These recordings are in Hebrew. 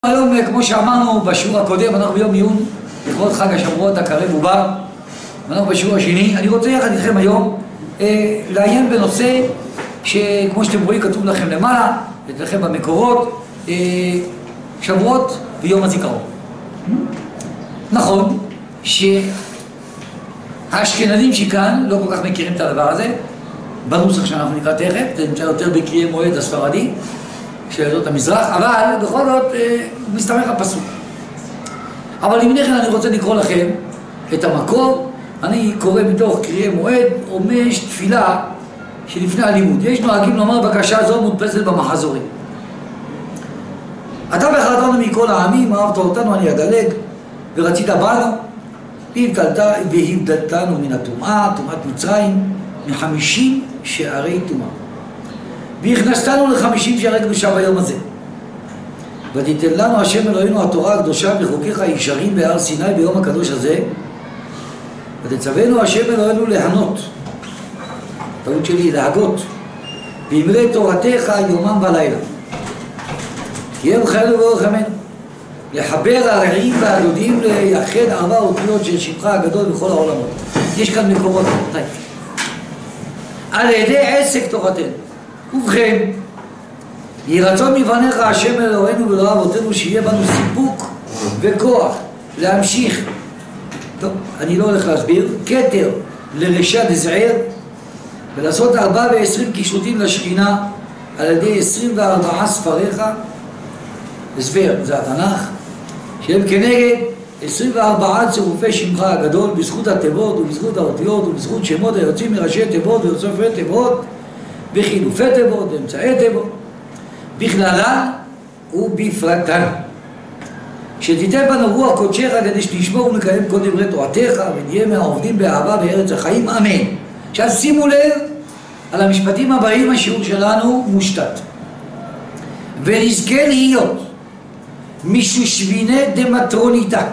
היום, כמו שאמרנו בשיעור הקודם, אנחנו ביום עיון לכבוד חג השבועות הקרב ובא, ואנחנו בשיעור השני. אני רוצה יחד איתכם היום לעיין בנושא שכמו שאתם רואים כתוב לכם למעלה, אצלכם במקורות, שבועות ויום הזיכרון. נכון שהאשכנזים שכאן לא כל כך מכירים את הדבר הזה, בנוסח שאנחנו נקרא תכף, זה נמצא יותר בקריאי מועד הספרדי של עדות המזרח, אבל בכל זאת הוא מסתמך על פסוק. אבל לפני כן אני רוצה לקרוא לכם את המקור. אני קורא מתוך קריאי מועד, אומש תפילה שלפני הלימוד. יש נוהגים לומר בקשה זו מודפסת במחזורים. אתה בחרתנו מכל העמים, אהבת אותנו, אני אדלג, ורצית בנו, והבדלתנו מן הטומאה, טומאת מצרים, מ50 שערי טומאה. והכנסתנו ל50 שערי קדושה ביום הזה. ותיתן לנו השם אלוהינו התורה הקדושה וחוקיך הישרים בהר סיני ביום הקדוש הזה, ותצווינו השם אלוהינו להנות, טעות שלי, להגות, ואמרי תורתך יומם ולילה. תהיה בחיינו ורחמנו, לחבר הרעים והדודים, לייחד 4 אותיות של שמך הגדול בכל העולמות. יש כאן מקורות, רבותיי. על ידי עסק תורתנו. ובכן, יהי רצון מפניך השם אלוהינו ולא אבותינו שיהיה בנו סיפוק וכוח להמשיך, טוב, אני לא הולך להסביר, כתר לרשע דזער, ולעשות 24 קישוטים לשכינה על ידי 24 ספריך, הסבר, זה התנ"ך, שהם כנגד 24 צירופי שמך הגדול, בזכות התיבות ובזכות האותיות ובזכות שמות היוצאים מראשי תיבות ויוצאי תיבות וחילופי תיבות ואמצעי תיבות בכללן ובפרטן, שתיתן בנו רוח קודשך כדי שנשמור ונקיים כל דברי תורתך ונהיה מהעובדים באהבה בארץ החיים, אמן. עכשיו שימו לב על המשפטים הבאים, השיעור שלנו מושתת. ונזכה להיות משושביני דמטרוניתא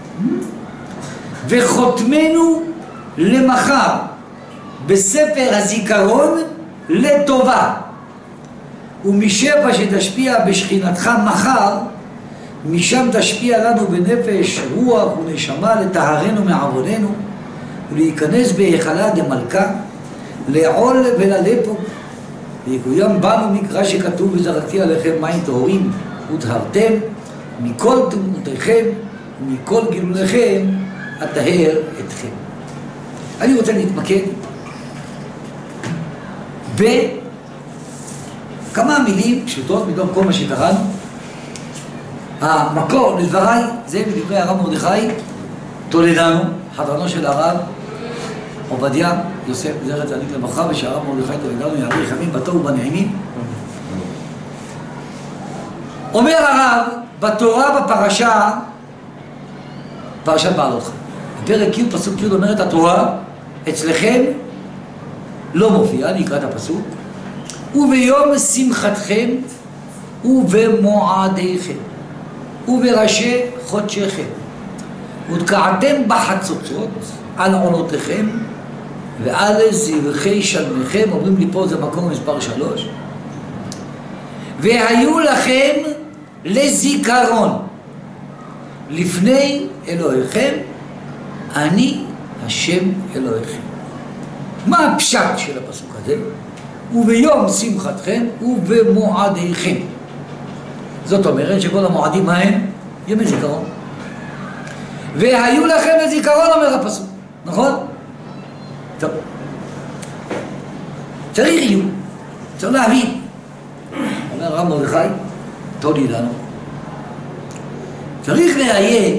וחותמנו למחר בספר הזיכרון לטובה, ומשפע שתשפיע בשכינתך מחר, משם תשפיע לנו בנפש, רוח ונשמה לטהרנו מעווננו ולהיכנס בהיכלה דמלכה לעול וללפו, ויקוים בנו מקרא שכתוב וזרקתי עליכם מים טהורים וטהרתם מכל תמותיכם ומכל גילוליכם אטהר אתכם. אני רוצה להתמקד בכמה מילים פשוטות מתוך כל מה שקראנו. המקור לדבריי זה מדברי הרב מרדכי טולדנו, חתנו של הרב עובדיה יוסף זכר צדיק לברכה, ושהרב מרדכי טולדנו יאריך ימים בטוב ובנעימים. אומר הרב בתורה בפרשה, פרשת בעלותך, בפרק י' פסוק י' אומרת התורה, אצלכם לא מופיע, אני אקרא את הפסוק, וביום שמחתכם ובמועדיכם ובראשי חודשיכם ותקעתם בחצוצרות על עונותיכם ועל זבחי שלמיכם, אומרים לי פה זה מקום מספר 3, והיו לכם לזיכרון לפני אלוהיכם, אני השם אלוהיכם. מה הפשט של הפסוק הזה? וביום שמחתכם ובמועדיכם. זאת אומרת שכל המועדים ההם ימי זיכרון. והיו לכם לזיכרון, אומר הפסוק, נכון? טוב. צריך עיון, צריך להבין. אומר הרב מרדכי, תודי לנו. צריך לעיין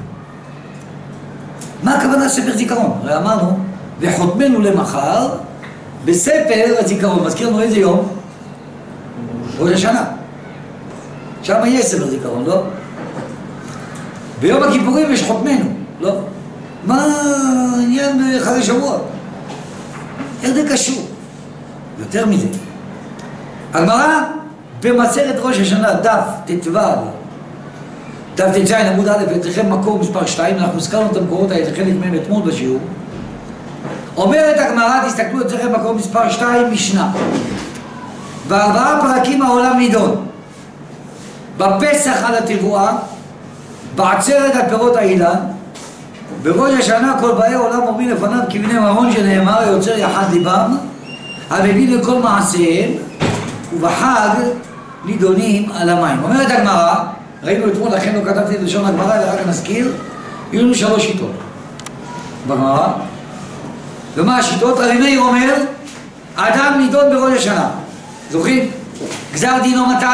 מה הכוונה ספר זיכרון. הרי אמרנו, וחותמנו למחר בספר הזיכרון. מזכיר לנו איזה יום? ראש השנה. שם יש ספר זיכרון, לא? ביום הכיפורים יש חותמנו, לא? מה העניין בחג השבועות? איך זה קשור? יותר מזה, הגמרא במסכת ראש השנה דף ט"ו, דף ט"ז עמוד א', אצלכם מקור מספר 2, אנחנו הזכרנו את המקורות האלה, זה חלק מהם אתמול בשיעור. אומרת הגמרא, תסתכלו אצלכם מקור מספר 2, משנה, ב4 פרקים העולם נידון. בפסח על התבואה, בעצרת על פירות האילן, בראש השנה כל באי עולם אומרים לפניו כבני ממון שנאמר היוצר יחד ליבם, המבין לכל מעשיהם, ובחג נידונים על המים. אומרת הגמרא, ראינו אתמול, לכן לא כתבתי את לשון הגמרא, אלא רק נזכיר, יהיו לנו 3 שיטות בגמרא. ומה השיטות? רבי מאיר אומר, האדם נידון בראש השנה. זוכרים? גזר דינו מתי?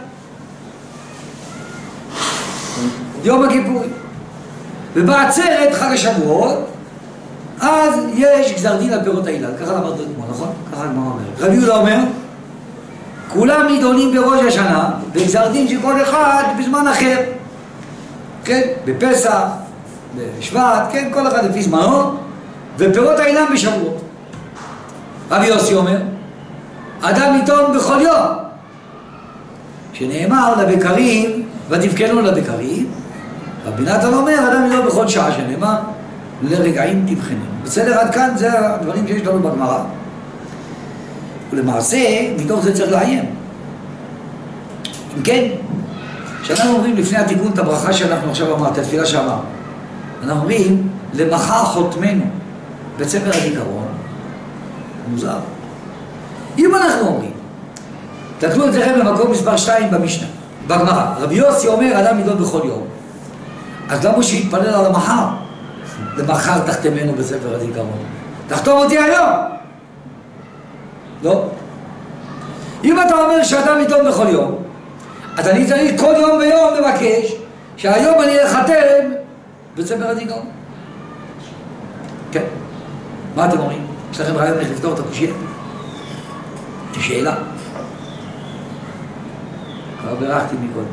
יום הכיפורים. ובעצרת חג השבועות, אז יש גזר דין על פירות האילן. ככה למדנו אתמול, נכון? ככה הגמרא אומרת. רבי יהודה אומר, כולם נידונים בראש השנה, וגזר דין שכל אחד בזמן אחר. כן? בפסח, בשבט, כן? כל אחד לפי זמנו, ופירות האילן בשבועות. רבי יוסי אומר, אדם נידון בכל יום. שנאמר לבקרים, ותבכנו לבקרים, רבי נתן אומר, אדם נידון בכל שעה, שנאמר, לרגעים תבחנו. בסדר, עד כאן זה הדברים שיש לנו בגמרא. ולמעשה, מתוך זה צריך לעיין. אם כן, כשאנחנו אומרים לפני התיקון את הברכה שאנחנו עכשיו אמרת, התפילה שאמר, אנחנו אומרים, למחר חותמנו בספר הזיכרון, מוזר. אם אנחנו אומרים, תקנו את זה במקום מספר 2 במשנה, בגמרא, רבי יוסי אומר, אדם נידון בכל יום. אז למה שיתפלל על המחר? למחר תחתמנו בספר הזיכרון. תחתום אותי היום. לא. אם אתה אומר שאדם נידון בכל יום, אז אני צריך כל יום ויום לבקש שהיום אני אחתם בספר הזיכרון. כן. מה אתם אומרים? יש לכם רעיון איך לפתור את הקושיה? זו שאלה. כבר בירכתי מקודם.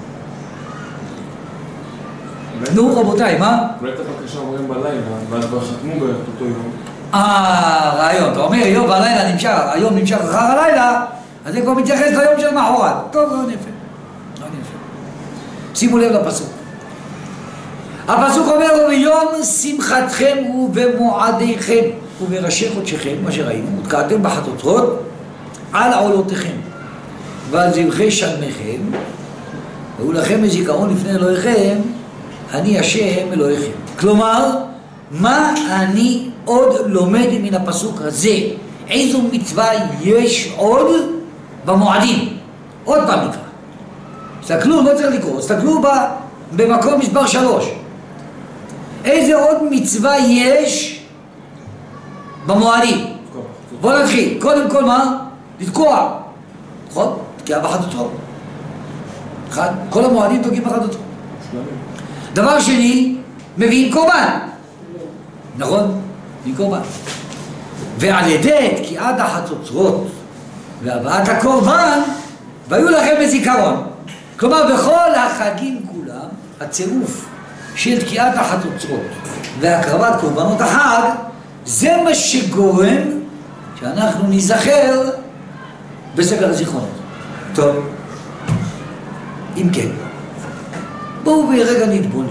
נו רבותיי, מה? אולי את הבקשה אומרים בלילה, ואז כבר חתמו באותו יום. רעיון, אתה אומר יום והלילה נמשך, היום נמשך אחר הלילה, אז זה כבר מתייחס ליום של מחרת. טוב, רעיון יפה. רעיון יפה. שימו לב לפסוק. הפסוק אומר, וביום שמחתכם ובמועדיכם ובראשי חודשיכם, מה שראינו, ותקעתם בחצוצרות על עולותיכם ועל זבחי שלמיכם, והוא לכם מזיכרון לפני אלוהיכם, אני השם אלוהיכם. כלומר, מה אני עוד לומד מן הפסוק הזה? איזו מצווה יש עוד במועדים? עוד פעם נקרא. תסתכלו, לא צריך לקרוא, תסתכלו במקום מספר 3. איזה עוד מצווה יש במועדים? בואו נתחיל. קודם כל מה? לתקוע. נכון? תקיעה בחצוצרות. אחד, כל המועדים תוקעים בחצוצרות. דבר שני, מביאים קורבן. נכון? מביאים קורבן. ועל ידי תקיעת החצוצרות והבאת הקורבן, והיו לכם בזיכרון. כלומר, בכל החגים כולם, הצירוף של תקיעת החצוצרות והקרבת קורבנות החג, זה מה שגורם שאנחנו נזכר בספר הזיכרונות. טוב, אם כן, בואו ברגע נתבונן.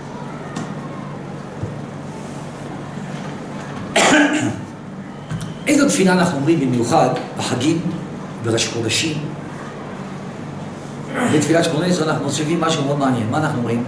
איזו תפילה אנחנו אומרים במיוחד בחגים, בראש חודשים? בתפילת 18 אנחנו מוסיפים משהו מאוד מעניין. מה אנחנו אומרים?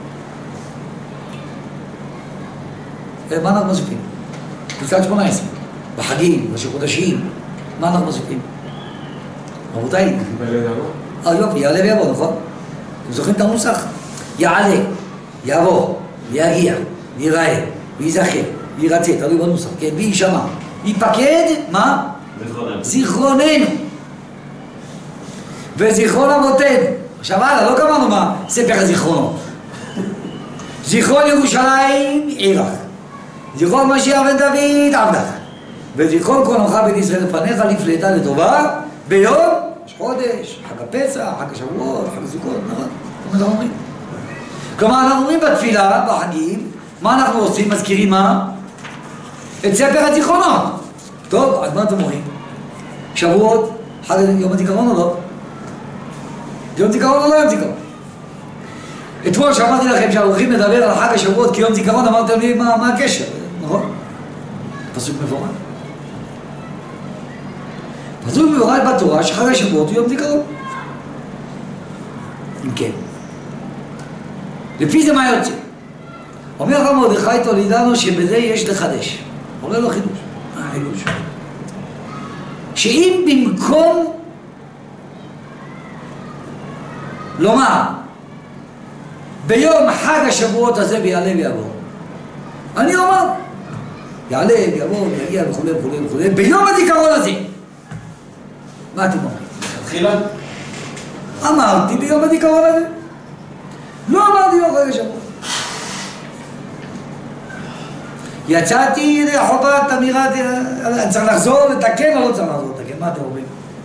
מה אנחנו מוסיפים? בתפילת 18, בחגים, בראש חודשים, מה אנחנו מוסיפים? רבותיי, יופי, יעלה ויבוא, נכון? אתם זוכרים את הנוסח? יעלה, יבוא, יגיע, ייראה, ויזכר, וירצה, תלוי בנוסח, כן, וישמע, ייפקד, מה? זיכרוננו. וזיכרון אבותינו. עכשיו הלאה, לא גמרנו מה ספר הזיכרונות. זיכרון ירושלים עירך, זיכרון משיח בן דוד עבדך, וזיכרון כהנך בן ישראל לפניך לפלטה לטובה ביום חודש, חג הפסח, חג השבועות, חג הסוכות, נכון? מה אנחנו אומרים? כלומר, אנחנו אומרים בתפילה, בחגים, מה אנחנו עושים? מזכירים מה? את ספר הזיכרונות. טוב, אז מה אתם אומרים? שבועות, חג יום הזיכרון או לא? יום זיכרון או לא יום זיכרון? אתמול שאמרתי לכם שהולכים לדבר על חג השבועות כיום זיכרון, אמרתם לי מה הקשר, נכון? פסוק מפורט. פסוק מפורט בתורה שחג השבועות הוא יום זיכרון. אם כן. לפי זה מה יוצא? אומר לך מרדכי טולידנו שבזה יש לחדש. אומר לו חידוש. חידוש. שאם במקום לומר ביום חג השבועות הזה ויעלה ויעבור, אני אומר יעלה ויעבור ויגיע וכו' וכו' וכו' ביום הזיכרון הזה. מה אתם אומרים? תחילה? אמרתי ביום הזיכרון הזה. לא אמרתי ביום חג השבועות. יצאתי ידי חובת אמירת, צריך לחזור לתקן או לא צריך לחזור לתקן? מה אתם אומרים?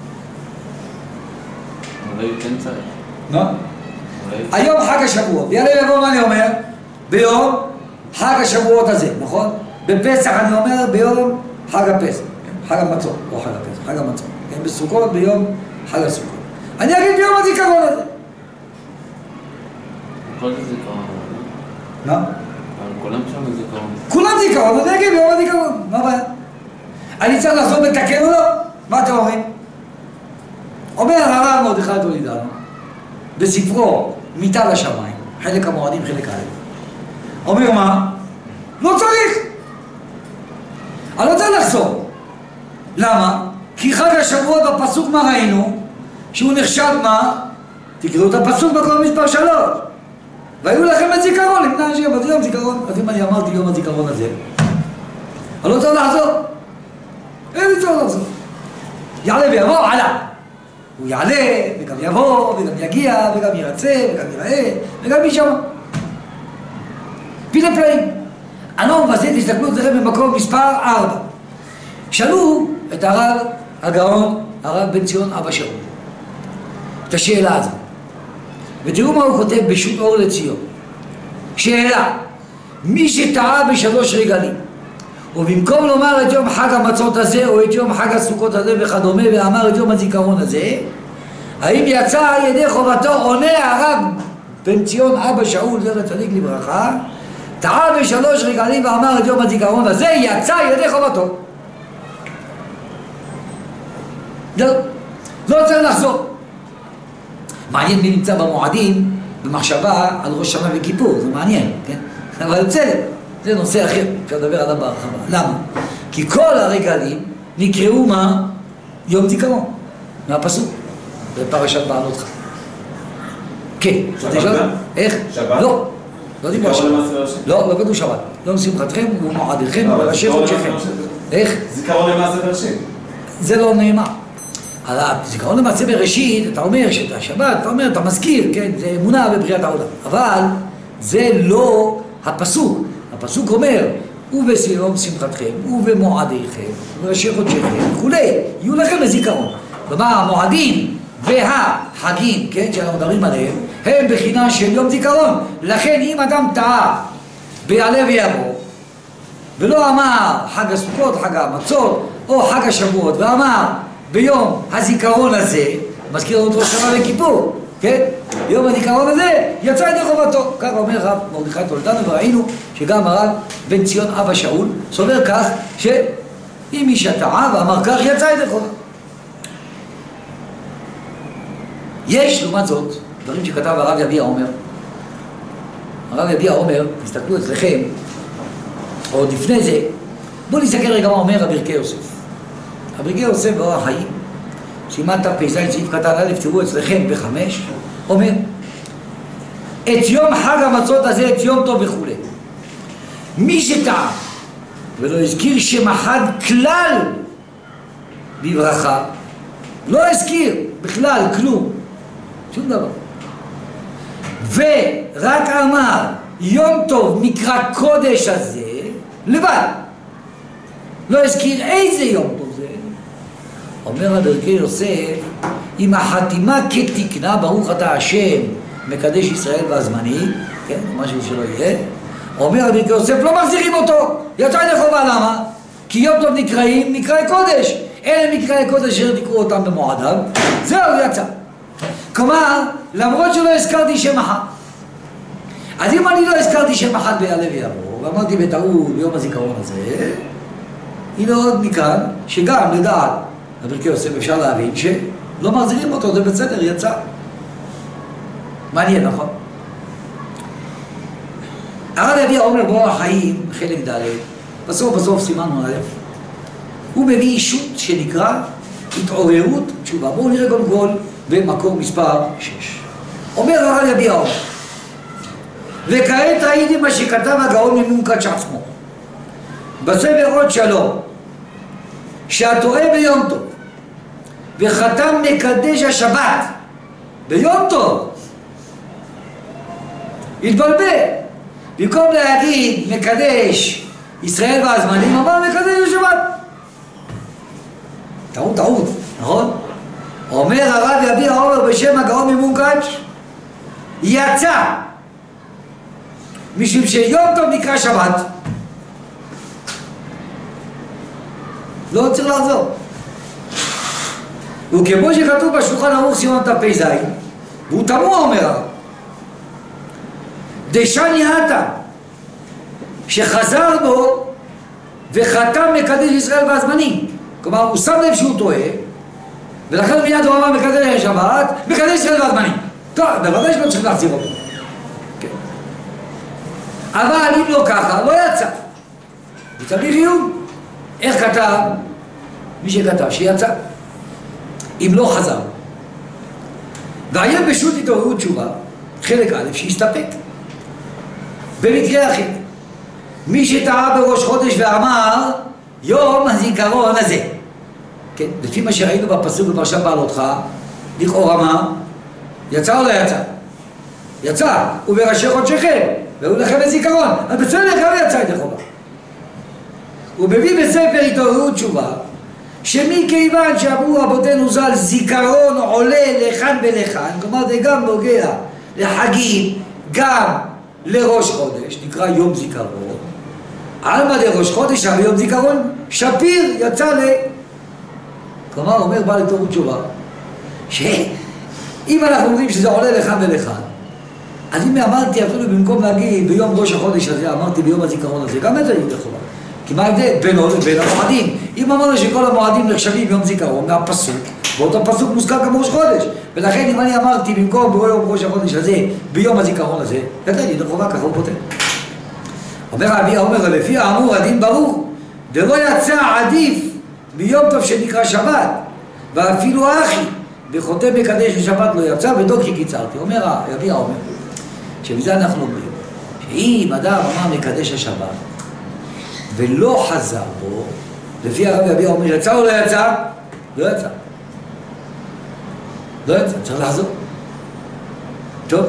אולי כן צריך. מה? היום חג השבועות, יאללה יבוא מה אני אומר? ביום חג השבועות הזה, נכון? בפסח אני אומר ביום חג הפסח, חג המצות, לא חג הפסח, חג המצות, בסוכות ביום חג הסוכות. אני אגיד ביום הזיכרון הזה. כל זה זיכרון. מה? אבל כולם שם זיכרון. כולם זיכרון, אני אגיד ביום הזיכרון, מה הבעיה? אני צריך לחזור בתקן או לא? מה אתם אומרים? אומר הרב מרדכי טולידנו בספרו מיטה לשמיים, חלק המועדים, חלק א', אומר מה? לא צריך! אני לא צריך לחזור. למה? כי חג השבועות בפסוק מה ראינו? שהוא נחשב מה? תקראו את הפסוק בכל מספר 3. והיו לכם את זיכרון, לפני אנשים, אז יום זיכרון. אז אם אני אמרתי יום הזיכרון הזה, אני לא צריך לחזור. אין לי צריך לחזור. יעלה ויבוא, עלה. הוא יעלה, וגם יבוא, וגם יגיע, וגם ירצה, וגם ייראה, וגם יישמע. פילה פלאים. אנחנו בזה תסתכלו את זה במקום מספר 4. שאלו את הרב הגאון, הרב בן ציון אבא שאול, את השאלה הזאת. ותראו מה הוא כותב בשו"ת אור לציון. שאלה, מי שטעה בשלוש רגלים, ובמקום לומר את יום חג המצות הזה, או את יום חג הסוכות הזה וכדומה, ואמר את יום הזיכרון הזה, האם יצא על ידי חובתו? עונה הרב בן ציון אבא שאול, זכר צדיק לברכה, טעה בשלוש רגלים ואמר את יום הזיכרון הזה, יצא על ידי חובתו. לא צריך לחזור. מעניין מי נמצא במועדים במחשבה על ראש שנה וכיפור, זה מעניין, כן? אבל בסדר, זה נושא אחר, אפשר לדבר עליו בהרחבה. למה? כי כל הרגלים נקראו מה? יום זיכרון, מהפסוק, בפרשת בעלותך. כן, שבת גם? איך? שבת? לא, לא דיברו על שבת. לא, לא כתוב שבת. יום שמחתכם ומועדיכם וראשי חודשיכם. איך? זיכרון למעשה בראשית. זה לא נאמר. על הזיכרון למעשה בראשית, אתה אומר שאתה שבת, אתה אומר, אתה מזכיר, כן, זה אמונה בבריאת העולם. אבל זה לא הפסוק. הפסוק אומר, ובסיום שמחתכם, ובמועדיכם, וראשי חודשיכם, וכולי, יהיו לכם לזיכרון. כלומר, המועדים והחגים, כן, שאנחנו מדברים עליהם, הם בחינה של יום זיכרון. לכן, אם אדם טעה ביעלה ויבוא, ולא אמר חג הסוכות, חג המצות, או חג השבועות, ואמר ביום הזיכרון הזה, מזכיר לנו את ראש שנה וכיפור, כן? ביום הזיכרון הזה יצא ידי חובתו. כך אומר הרב מרדכי טולידנו, וראינו שגם הרב בן ציון אבא שאול סובר כך, שאם מי שטעה ואמר כך יצא ידי חובתו. יש לעומת זאת דברים שכתב הרב יביע עומר. הרב יביע עומר, תסתכלו אצלכם, עוד לפני זה, בואו נסתכל רגע מה אומר הברכי יוסף. הברכי יוסף באורח חיים, סימן תפ"ז סעיף קטן א', תראו אצלכם ב5, אומר, את יום חג המצות הזה, את יום טוב וכו'. מי שטעה ולא הזכיר שם אחד כלל בברכה, לא הזכיר בכלל כלום, שום דבר, ורק אמר יום טוב מקרא קודש הזה לבד, לא הזכיר איזה יום טוב זה, אומר הברכי יוסף, עם החתימה כתקנה, ברוך אתה השם מקדש ישראל והזמני, כן, משהו שלא יהיה, אומר הברכי יוסף, לא מחזירים אותו, יצא ידי חובה. למה? כי יום טוב נקראים מקראי קודש, אלה מקראי קודש אשר תקראו אותם במועדם, זהו, יצא. כלומר, למרות שלא הזכרתי שם אחד, אז אם אני לא הזכרתי שם אחד ביעלה ויבוא, ואמרתי בטעות ביום הזיכרון הזה, הנה עוד מכאן, שגם לדעת הברכי יוסף אפשר להבין שלא מחזירים אותו, זה בסדר, יצא. מעניין, נכון? הרב אבי העומר באורח חיים, חלק ד', בסוף סימן א', הוא מביא אישות שנקרא התעוררות תשובה. בואו נראה קודם כל במקור מספר 6. אומר הרב אבי העומר, וכעת ראיתי מה שכתב הגאון ממונקץ' עצמו בספר עוד שלום, שהטועה ביום טוב וחתם מקדש השבת ביום טוב, התבלבל, במקום להגיד מקדש ישראל והזמנים, אמר מקדש השבת. טעות, נכון? אומר הרב אבי העומר בשם הגאון ממונקץ', יצא משום שיום טוב נקרא שבת, לא צריך לעזור. וכמו שכתוב בשולחן ערוך סימן תפ"ז, והוא תמוה, אומר הרב, דשני עתה, שחזר בו וחתם מקדש ישראל והזמנים. כלומר, הוא שם לב שהוא טועה, ולכן מיד הוא אמר מקדש השבת, מקדש ישראל והזמנים. טוב, בוודאי שלא צריך להחזיר אותו. כן. אבל אם לא ככה, לא יצא. וצריך עיון. איך כתב? מי שכתב שיצא. אם לא חזר. והיה פשוט התעוררות תשובה, חלק א', שהסתפק. במקרה אחר, מי שטעה בראש חודש ואמר יום הזיכרון הזה, כן, לפי מה שראינו בפסוק בפרשת בעלותך, לכאורה מה? יצא או לא יצא? יצא, ובראשי חודשיכם, והוא לכם לזיכרון, אז בסדר גם יצא את החובה. הוא מביא בספר התעוררות תשובה, שמכיוון שאמרו רבותינו ז"ל זיכרון עולה לכאן ולכאן, כלומר זה גם נוגע לחגים, גם לראש חודש, נקרא יום זיכרון, עלמא לראש חודש, אבל יום זיכרון שפיר יצא כלומר אומר בעל התעוררות תשובה, שאם אנחנו אומרים שזה עולה לכאן ולכאן, אז אם אמרתי אפילו במקום להגיד ביום ראש החודש הזה, אמרתי ביום הזיכרון הזה, גם את זה יהיה חובה. כי מה ההבדל? בין המועדים. אם אמרנו שכל המועדים נחשבים ביום זיכרון, מהפסוק, באותו פסוק מוזכר גם ראש חודש. ולכן אם אני אמרתי במקום ביום ראש החודש הזה, ביום הזיכרון הזה, ידע לי, חובה, ככה הוא כותב. אומר אבי העומר, לפי האמור, הדין ברור, דלא יצא עדיף ביום טוב שנקרא שבת, ואפילו אחי, וחותם מקדש לשבת לא יצא, ודוקי קיצרתי. אומר אבי העומר, שבזה אנחנו אומרים, שאם אדם אמר מקדש השבת, ולא חזר בו, לפי הרב אבי העומר, יצא או לא יצא? לא יצא. לא יצא, צריך לחזור. טוב.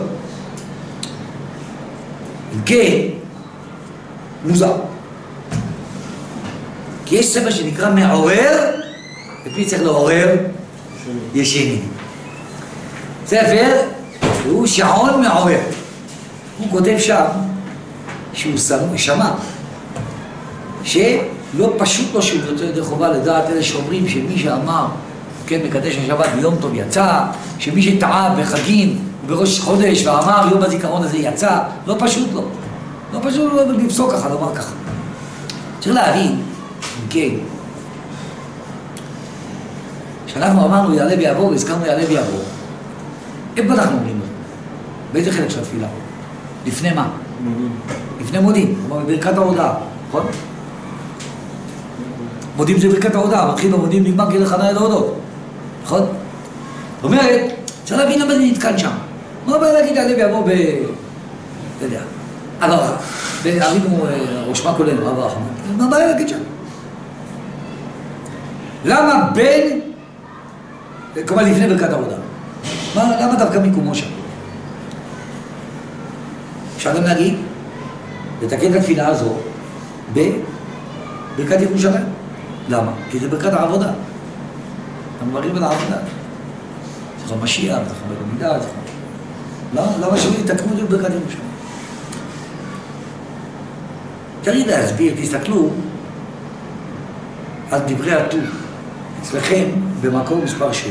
אם כן, מוזר. כי יש ספר שנקרא מעורר, את מי צריך לעורר? ישנים. ספר, הוא שעון מעורר. הוא כותב שם, שהוא שמע, שלא פשוט לא שהוא יוצא ידי חובה לדעת אלה שאומרים שמי שאמר, כן, מקדש השבת ביום טוב יצא, שמי שטעה בחגים ובראש חודש ואמר יום הזיכרון הזה יצא, לא פשוט לא. לא פשוט לא לפסוק ככה, לומר ככה. צריך להבין, אם כן, כשאנחנו אמרנו יעלה ויעבור, והזכרנו יעלה ויעבור, איפה אנחנו אומרים לו? באיזה חלק של התפילה? לפני מה? מודים. לפני מודים, כלומר בברכת ההודעה, נכון? מודים זה ברכת ההודעה, מתחיל במודים נגמר כדי חניה להודות, נכון? זאת אומרת, צריך להבין למה זה נתקן שם. מה הבעיה להגיד יעלה ויעבור אתה יודע, עברה, והרינו ראש מה כולנו, עברה חמוד, מה הבעיה להגיד שם? למה בין, כלומר לפני ברכת ההודעה? למה דווקא מיקומו שם? אפשר גם להגיד, לתקן את התפילה הזו בברכת ירושלים. למה? כי זה ברכת העבודה. אנחנו מברכים על העבודה. זכר משיח, זכר בית המידה, למה שלא יתקנו את זה בברכת ירושלים? צריך להסביר, תסתכלו על דברי הטור אצלכם במקור מספר 7.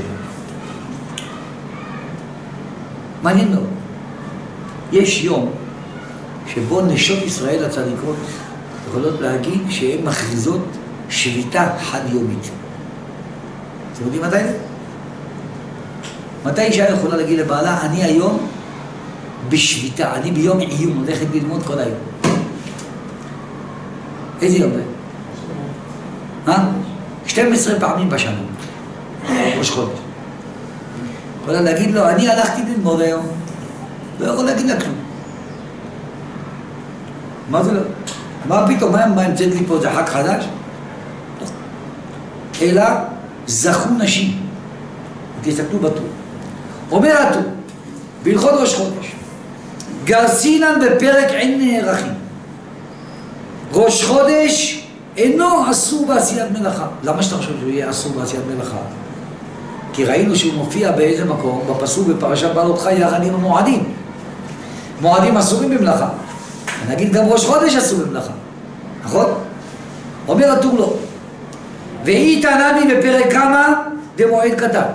מעניין מאוד. יש יום שבו נשות ישראל הצדיקות יכולות להגיד שהן מכריזות שביתה חד-יומית. אתם יודעים מתי זה? מתי אישה יכולה להגיד לבעלה, אני היום בשביתה, אני ביום עיון הולכת ללמוד כל היום. איזה יום זה? 12 פעמים בשנה, ראש חודש. יכולה להגיד לו, אני הלכתי ללמוד היום, לא יכול להגיד לה כלום. מה זה לא? מה פתאום, מה המצאת לי פה, זה חג חדש? לא. אלא זכו נשים. תסתכלו בטור. אומר הטור, בהלכות ראש חודש, גרסינן בפרק אין נערכים. ראש חודש אינו אסור בעשיית מלאכה. למה שאתה חושב שהוא יהיה אסור בעשיית מלאכה? כי ראינו שהוא מופיע באיזה מקום, בפסוק בפרשת בעלות חי יחד עם המועדים. מועדים אסורים במלאכה. נגיד גם ראש חודש אסור במלאכה. נכון? אומר הטור לא. והיא תענני בפרק כמה דמועד קטן.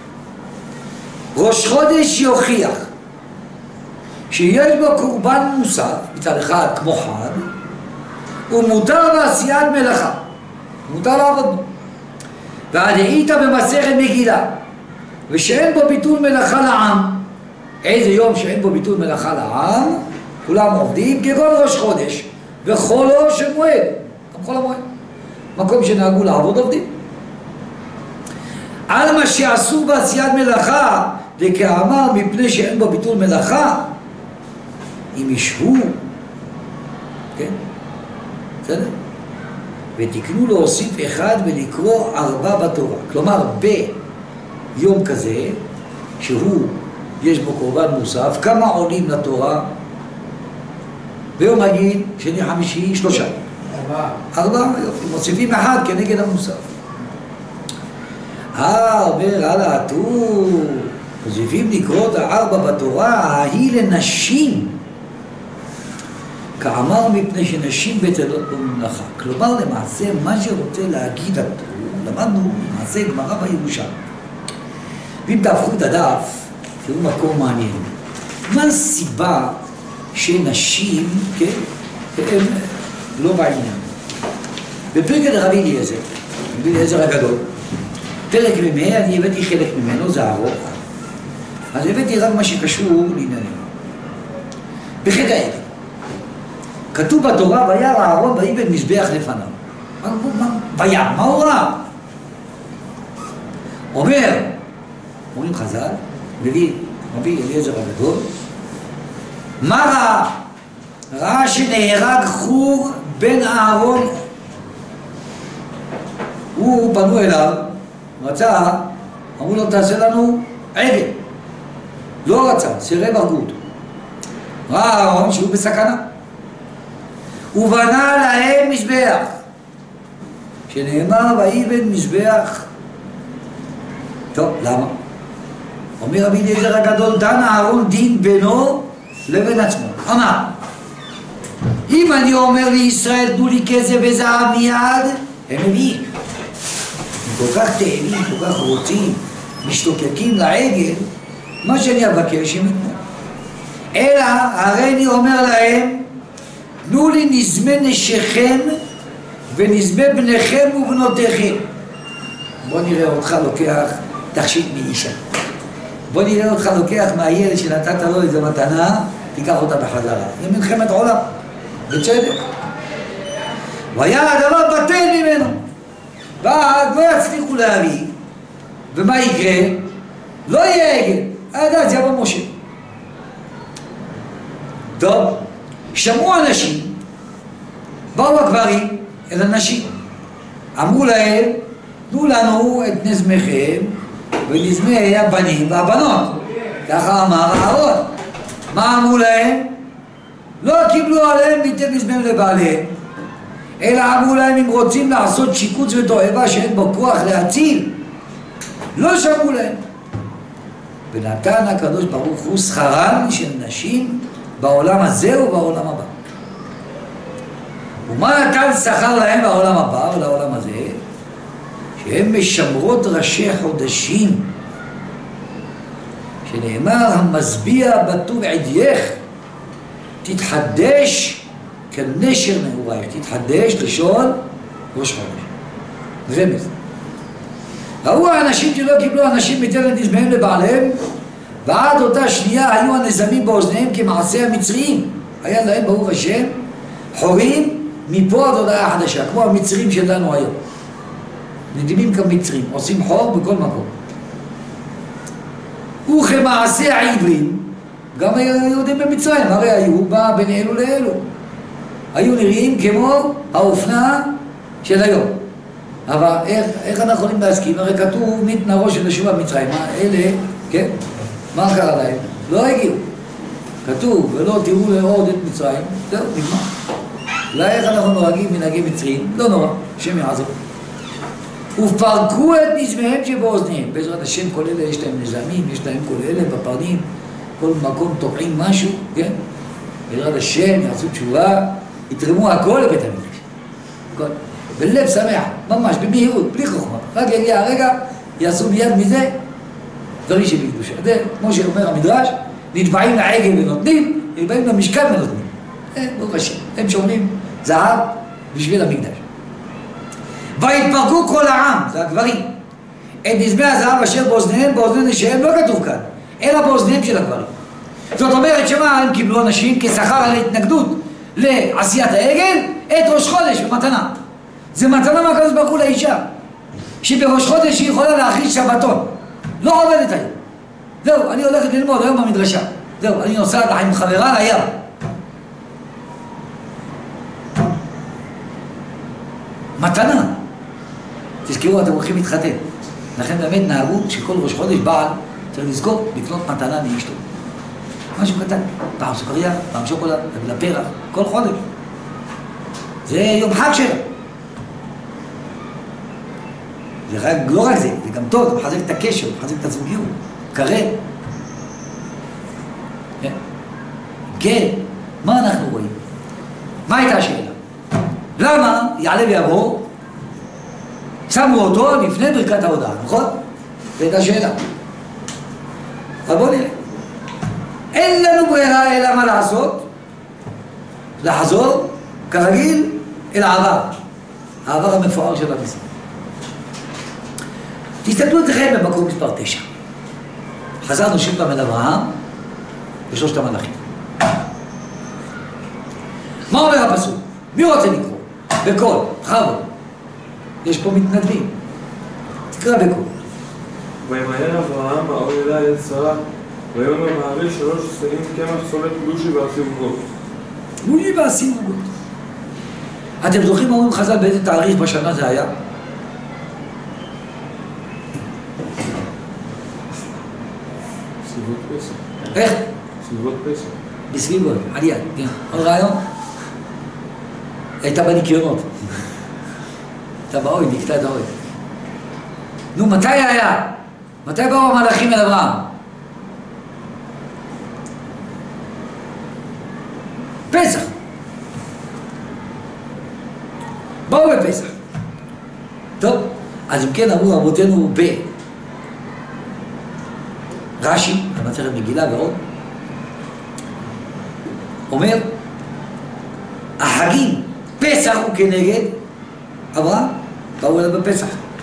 ראש חודש יוכיח שיש בו קורבן מוסף, מצד אחד כמו חד, ומותר בעשיית מלאכה. מותר לעבוד בו. והדאית במסכת מגילה, ושאין בו ביטול מלאכה לעם. איזה יום שאין בו ביטול מלאכה לעם? כולם עובדים כגון ראש חודש וחולו של מועד, גם חול המועד, מקום שנהגו לעבוד עובדים. על מה שעשו בעשיית מלאכה, וכאמר מפני שאין בו ביטול מלאכה, אם ישבו, כן? בסדר? ותקנו להוסיף אחד ולקרוא 4 בתורה. כלומר, ביום כזה, שהוא, יש בו קורבן מוסף, כמה עולים לתורה? ביום הגיד, שני חמישי, 3. 4, מוסיפים אחד כנגד המוסף. אומר הלאה הטור, מוסיפים לקרוא את 4 בתורה, ההיא לנשים. כאמר מפני שנשים בטלות בממלכה. כלומר, למעשה, מה שרוצה להגיד הטור, למדנו למעשה גמרא בירושלמי. ואם תהפכו את הדף, תראו מקום מעניין. מה הסיבה שנשים, כן, הם לא בעניין? בפרק רבי אליעזר, רבי אליעזר הגדול, פרק ממה, אני הבאתי חלק ממנו, זה ארוך, אז הבאתי רק מה שקשור לעניינים. בחטא העגל. כתוב בתורה, וירא אהרון ויבן מזבח לפניו. וירא, מה הוא ראה? אומרים חז"ל, מביא רבי אליעזר הגדול, מה ראה? ראה שנהרג חור בן אהרון. הוא פנו אליו, רצה, אמרו לו תעשה לנו עגל. לא רצה, סירב, הרגו אותו. ראה אהרון שהוא בסכנה. ובנה להם מזבח, שנאמר ויבן מזבח. טוב, למה? אומר רבי אליעזר הגדול, דן אהרון דין בינו לבין עצמו. אמר, אם אני אומר לישראל תנו לי כסף וזהב מיד, הם מביאים. הם כל כך תאבים, כל כך רוצים, משתוקקים לעגל, מה שאני אבקש הם יתנו. אלא הרי אני אומר להם, תנו לי נזמי נשיכם ונזמי בניכם ובנותיכם. בוא נראה אותך לוקח תכשיט מאישה. בוא נראה אותך לוקח מהילד שנתת לו איזו מתנה, תיקח אותה בחזרה. זה מלחמת עולם, בצדק. והיה הדבר בטל ממנו. ואז לא יצליחו להביא. ומה יקרה? לא יהיה עגל. עד יבוא משה. טוב, שמעו אנשים, באו הגברים אל הנשים. אמרו להם, תנו לנו את נזמכם ונזמי הבנים והבנות. ככה אמר אהרון. מה אמרו להם? לא קיבלו עליהם ביטל נזמיהם לבעליהם, אלא אמרו להם אם רוצים לעשות שיקוץ ותועבה שאין בו כוח להציל, לא שמעו להם. ונתן הקדוש ברוך הוא שכרן של נשים בעולם הזה ובעולם הבא. ומה נתן שכר להם בעולם הבא ולעולם הזה? שהם משמרות ראשי חודשים, שנאמר המשביע בטוב עדייך תתחדש כנשר נעורייך. תתחדש לשון ראש חודש. רמז. ראו האנשים שלא קיבלו אנשים ביטל את נזמיהם לבעליהם, ועד אותה שנייה היו הנזמים באוזניהם כמעשה המצריים. היה להם ברוך השם חורים מפה עד הודעה חדשה, כמו המצרים שלנו היום. נדימים כמצרים, עושים חור בכל מקום. וכמעשה העברים, גם היהודים במצרים, הרי היו בא בין אלו לאלו. היו נראים כמו האופנה של היום. אבל איך אנחנו יכולים להסכים? הרי כתוב מתנערו של נשובה במצרים. מה אלה, כן? מה קרה להם? לא הגיעו. כתוב, ולא תראו לעוד את מצרים, זהו, נגמר. אולי איך אנחנו נוהגים מנהגי מצרים? לא נורא, השם יעזור. ופרקו את נזמיהם שבאוזניהם. בעזרת השם כל אלה יש להם נזמים, יש להם כל אלה בפרדים, כל מקום תוקעים משהו, כן? בעזרת השם יעשו תשובה, יתרמו הכל לבית המקדש. הכל. בלב שמח, ממש, במהירות, בלי חוכמה. רק יגיע הרגע, יעשו מיד מזה דברים שבקדושה. זה, כמו שאומר המדרש, נתבעים לעגל ונותנים, נתבעים למשכן ונותנים. ברוך השם, הם שומרים זהב בשביל המקדש. והתפרקו כל העם, זה הגברים, את נזמי הזהב אשר באוזניהם, באוזני נשיהם, לא כתוב כאן, אלא באוזניהם של הגברים. זאת אומרת שמה הם קיבלו אנשים כשכר על ההתנגדות לעשיית העגל, את ראש חודש במתנה. זה מתנה מהקדוש ברוך הוא לאישה, שבראש חודש היא יכולה להכריז שבתון. לא עובדת היום. זהו, אני הולכת ללמוד היום במדרשה. זהו, אני נוסעת עם חברה לים. מתנה. תזכרו, אתם הולכים להתחתן. לכן באמת נהגו שכל ראש חודש בעל צריך לזכור לקנות מתנה לאשתו. משהו קטן. פעם סוכריה, פעם שוקולד, לפרח, כל חודש. זה יום חג שלה. זה לא רק זה, זה גם טוב, זה מחזק את הקשר, מחזק את הזוגיות, קרב. כן, מה אנחנו רואים? מה הייתה השאלה? למה יעלה ויבוא, שמו אותו לפני ברכת ההודעה, נכון? זו הייתה השאלה. אבל בואו נראה. אין לנו ברירה אלא מה לעשות? לחזור, כרגיל, אל העבר. העבר המפואר של עם ישראל. תסתכלו אתכם במקום מספר 9. חזרנו שוב פעם אל אברהם ושלושת המלאכים. מה אומר הפסוק? מי רוצה לקרוא? בקול, חבו. יש פה מתנדבים. תקרא בקול. וימהר אברהם האוהלה אל שרה, ויאמר מהרי 3 שאים קמח סולת לושי והסיבוגות. לושי והסיבוגות. אתם זוכרים אומרים חז"ל באיזה תאריך בשנה זה היה? סביבות פסח. איך? סביבות פסח. בסביבות, עלייה, כן. עוד רעיון? הייתה בניקיונות. הייתה באוי, נקטה את האוי. נו, מתי היה? מתי באו המלאכים אל אברהם? פסח. באו בפסח. טוב, אז אם כן אמרו רבותינו רש"י, במסכת מגילה ועוד, אומר, החגים, פסח הוא כנגד אברהם, באו אליו בפסח.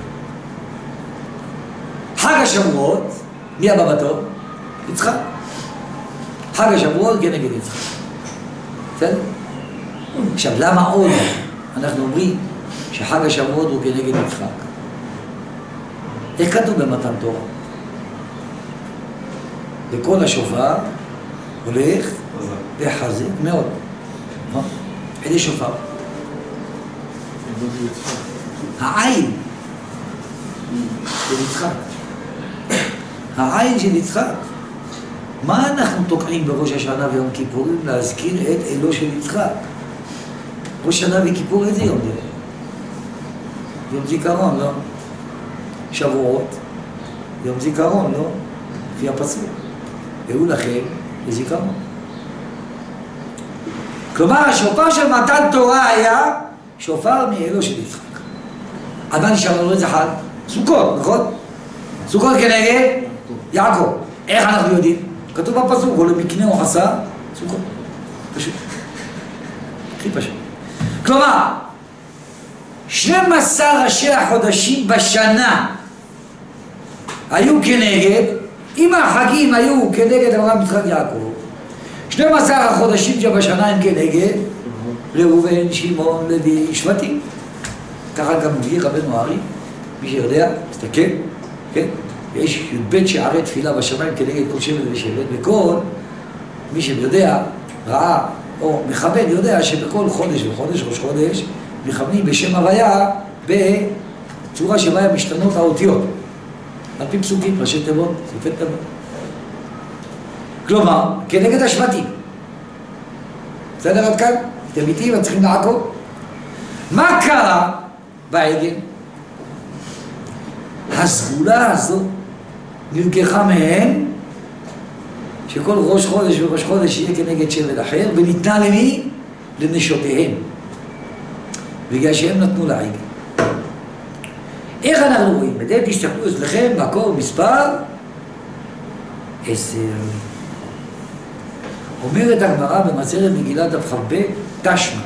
חג השבועות, מי הבא בתור? יצחק. חג השבועות כנגד יצחק. בסדר? עכשיו, למה עוד אנחנו אומרים שחג השבועות הוא כנגד יצחק? איך כתוב במתן תורה? וכל השופר הולך וחזק מאוד. איזה שופר? העין של יצחק. העין של יצחק. מה אנחנו תוקעים בראש השנה ויום כיפורים? להזכיר את אלו של יצחק. ראש שנה וכיפור איזה יום זה? יום זיכרון, לא? שבועות, יום זיכרון, לא? לפי הפסוק. והוא לכם לזיכרון. כלומר, השופר של מתן תורה היה שופר מאלו של יצחק. על מה נשאר לנו איזה חג? סוכות, נכון? סוכות כנגד יעקב. איך אנחנו יודעים? כתוב בפסוק, או למקנהו עשה סוכות. פשוט. הכי פשוט. כלומר, 12 ראשי החודשים בשנה היו כנגד אם החגים היו כנגד אברהם, יצחק, יעקב, 12 החודשים שבשנה הם כנגד ראובן, שמעון, לוי, שבטים. ככה גם מביא רבנו ארי, מי שיודע, תסתכל, כן? יש י"ב שערי תפילה בשמיים כנגד כל שבט ושבט, וכל מי שיודע, ראה או מכבד, יודע שבכל חודש וחודש, ראש חודש, מכוונים בשם הוויה בצורה שבה הם משתנות האותיות. על פי פסוקים, ראשי תיבות, סופי תיבות. כלומר, כנגד השבטים. בסדר עד כאן? אתם איתי וצריכים לעקוב. מה קרה בעגל? הסגולה הזו נלקחה מהם שכל ראש חודש וראש חודש יהיה כנגד שבט אחר, וניתנה למי? לנשותיהם. בגלל שהם נתנו לעגל. איך אנחנו רואים? אתם תסתכלו אצלכם מקור מספר 10. אומרת הגמרא במסכת מגילת דף כ"ב, תשמע.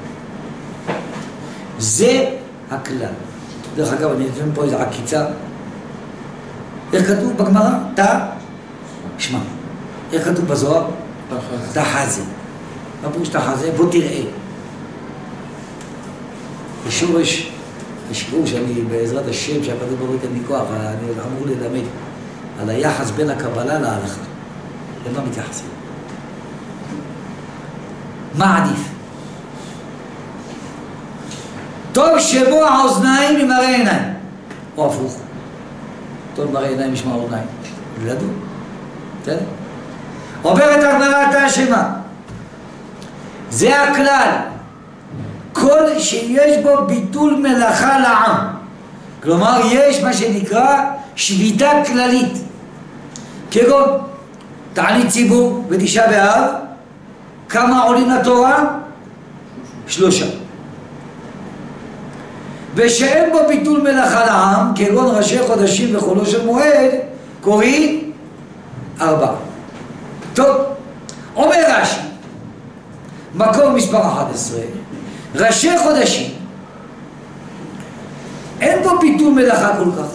זה הכלל. דרך אגב, אני אתן פה איזו עקיצה. איך כתוב בגמרא? תשמע. איך כתוב בזוהר? תחזה. מה פירוש תחזה? בוא תראה. בשורש השיעור שאני בעזרת השם שהקדוש ברוך הוא ייתן לי כוח, אני אמור ללמד על היחס בין הקבלה להלכה. למה מתייחסים? מה עדיף? טוב שבו האוזניים עם מראה עיניים, או הפוך. טוב מראה עיניים משמע האוזניים. לדעו. בסדר? עוברת הגמרא אתה אשמה. זה הכלל. כל שיש בו ביטול מלאכה לעם. כלומר, יש מה שנקרא שביתה כללית. כגון, תענית ציבור בתשעה באב, כמה עולים לתורה? 3. ושאין בו ביטול מלאכה לעם, כגון ראשי חודשים וחולו של מועד, קוראים 4. טוב, אומר רש"י, מקור מספר 11, ראשי חודשים, אין בו ביטול מלאכה כל כך,